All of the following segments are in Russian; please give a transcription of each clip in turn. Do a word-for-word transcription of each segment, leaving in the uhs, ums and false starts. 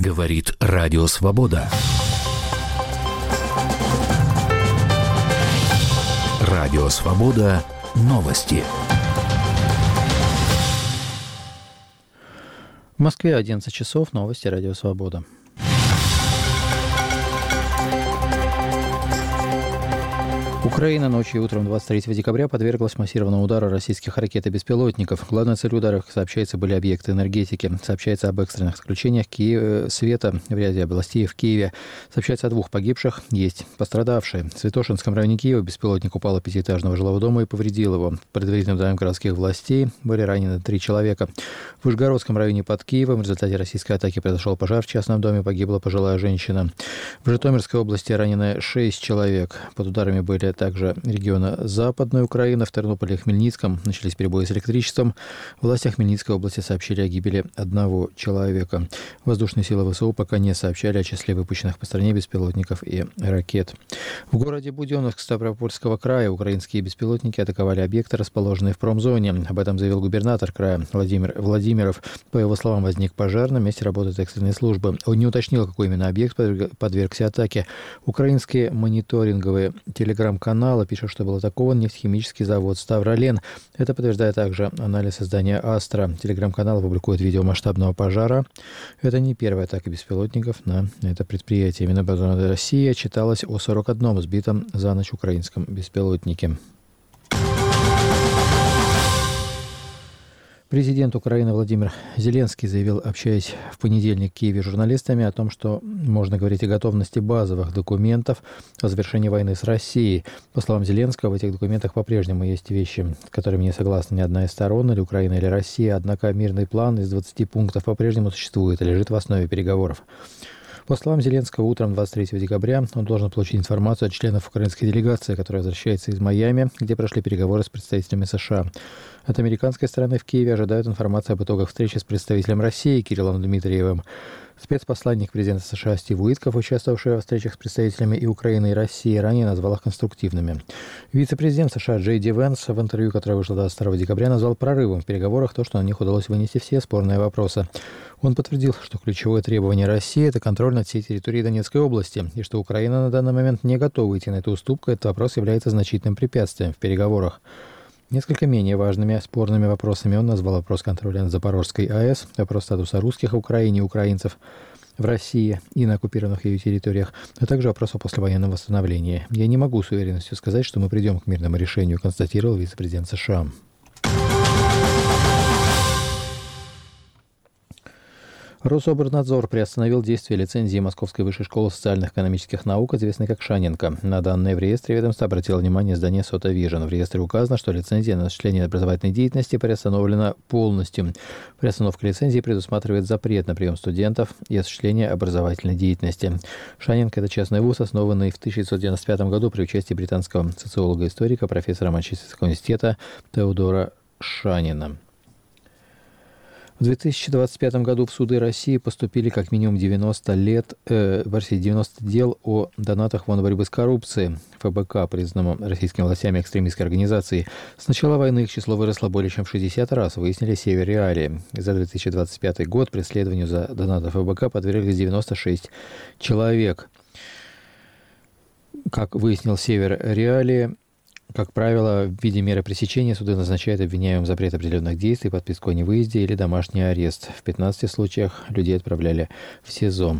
Говорит Радио Свобода. Радио Свобода. Новости. В Москве одиннадцать часов. Новости Радио Свобода. Украина ночью и утром двадцать третьего декабря подверглась массированному удару российских ракет и беспилотников. Главной целью ударов, сообщается, были объекты энергетики. Сообщается об экстренных отключениях Киев... света в ряде областей в Киеве. Сообщается о двух погибших, есть пострадавшие. В Святошинском районе Киева беспилотник упал от пятиэтажного жилого дома и повредил его. По предварительным данным городских властей были ранены три человека. В Вышгородском районе под Киевом в результате российской атаки произошел пожар в частном доме, погибла пожилая женщина. В Житомирской области ранены шесть человек. Под ударами были также региона Западная Украина. В Тернополе и Хмельницком начались перебои с электричеством. Власти Хмельницкой области сообщили о гибели одного человека. Воздушные силы ВСУ пока не сообщали о числе выпущенных по стране беспилотников и ракет. В городе Буденновск Ставропольского края украинские беспилотники атаковали объекты, расположенные в промзоне. Об этом заявил губернатор края Владимир Владимиров. По его словам, возник пожар, на месте работают экстренные службы. Он не уточнил, какой именно объект подвергся атаке. Украинские мониторинговые телеграм-каналы Канала пишет, что был атакован нефтехимический завод «Ставролен». Это подтверждает также анализ издания «Астра». Телеграм-канал публикует видео масштабного пожара. Это не первая атака беспилотников на это предприятие. Минобороны России отчиталась о сорок одном сбитом за ночь украинском беспилотнике. Президент Украины Владимир Зеленский заявил, общаясь в понедельник в Киеве с журналистами, о том, что можно говорить о готовности базовых документов о завершении войны с Россией. По словам Зеленского, в этих документах по-прежнему есть вещи, с которыми не согласна ни одна из сторон, или Украина, или Россия. Однако мирный план из двадцати пунктов по-прежнему существует и лежит в основе переговоров. По словам Зеленского, утром двадцать третьего декабря он должен получить информацию от членов украинской делегации, которая возвращается из Майами, где прошли переговоры с представителями США. От американской стороны в Киеве ожидают информации об итогах встречи с представителем России Кириллом Дмитриевым. Спецпосланник президента США Стив Уитков, участвовавший во встречах с представителями и Украины, и России, ранее назвал их конструктивными. Вице-президент США Джей Ди Венс в интервью, которое вышло двадцать второго декабря, назвал прорывом в переговорах то, что на них удалось вынести все спорные вопросы. Он подтвердил, что ключевое требование России – это контроль над всей территорией Донецкой области, и что Украина на данный момент не готова идти на эту уступку. Этот вопрос является значительным препятствием в переговорах. Несколько менее важными спорными вопросами он назвал вопрос контроля над Запорожской АЭС, вопрос статуса русских в Украине и украинцев в России и на оккупированных ее территориях, а также вопрос о послевоенном восстановлении. «Я не могу с уверенностью сказать, что мы придем к мирному решению», констатировал вице-президент США. Рособорнадзор приостановил действие лицензии Московской высшей школы социально-экономических наук, известной как Шаненко. На данные в реестре ведомства обратило внимание издание «Сота Вижн». В реестре указано, что лицензия на осуществление образовательной деятельности приостановлена полностью. Приостановка лицензии предусматривает запрет на прием студентов и осуществление образовательной деятельности. Шаненко – это частный вуз, основанный в тысяча девятьсот девяносто пятом году при участии британского социолога-историка, профессора Манчестерского университета Теодора Шанина. В две тысячи двадцать пятом году в суды России поступили как минимум девяносто лет, э, девяносто дел о донатах в Фонд борьбы с коррупцией, ФБК, признанному российскими властями экстремистской организацией. С начала войны их число выросло более чем в шестьдесят раз, выяснили Север Реалии. За две тысячи двадцать пятый год преследованию за донаты ФБК подверглись девяносто шесть человек. Как выяснил Север Реалии, как правило, в виде меры пресечения суды назначают обвиняемым запрет определенных действий, подписку о невыезде или домашний арест. В пятнадцати случаях людей отправляли в СИЗО.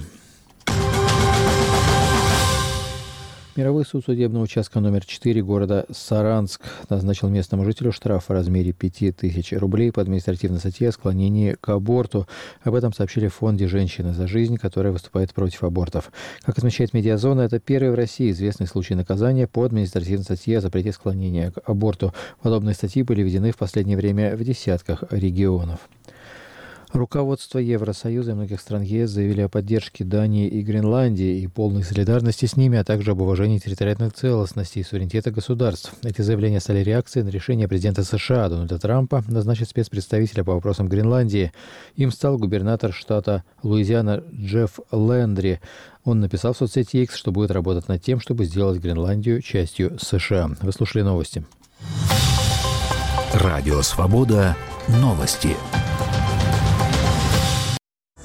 Мировой суд судебного участка номер четыре города Саранск назначил местному жителю штраф в размере пяти тысяч рублей по административной статье о склонении к аборту. Об этом сообщили в фонде «Женщины за жизнь», которая выступает против абортов. Как отмечает «Медиазона», это первый в России известный случай наказания по административной статье о запрете склонения к аборту. Подобные статьи были введены в последнее время в десятках регионов. Руководство Евросоюза и многих стран ЕС заявили о поддержке Дании и Гренландии и полной солидарности с ними, а также об уважении территориальной целостности и суверенитета государств. Эти заявления стали реакцией на решение президента США Дональда Трампа назначить спецпредставителя по вопросам Гренландии. Им стал губернатор штата Луизиана Джефф Лендри. Он написал в соцсети X, что будет работать над тем, чтобы сделать Гренландию частью США. Вы слушали новости. Радио Свобода. Новости.